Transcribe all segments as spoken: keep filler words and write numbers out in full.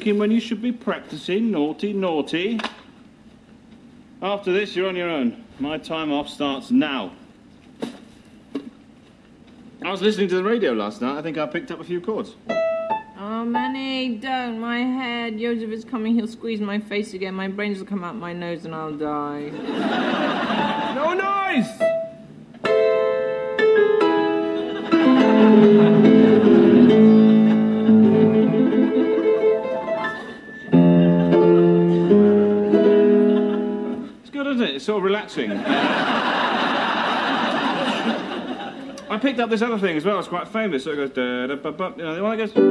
drinking when you should be practising. Naughty, naughty. After this, you're on your own. My time off starts now. I was listening to the radio last night. I think I picked up a few chords. Oh, Manny, don't. My head. Joseph is coming. He'll squeeze my face again. My brains will come out my nose and I'll die. No noise! It's good, isn't it? It's sort of relaxing. I picked up this other thing as well. It's quite famous. So it goes da da ba ba. You know, the one that goes.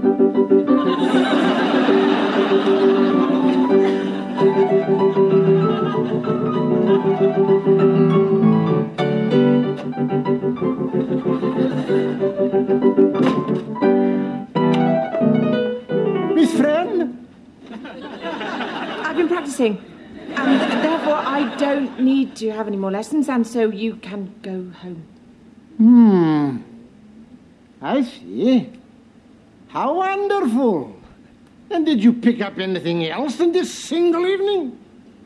Miss Friend? I've been practising. And therefore I don't need to have any more lessons, and so you can go home. Hmm. I see. How wonderful. And did you pick up anything else in this single evening?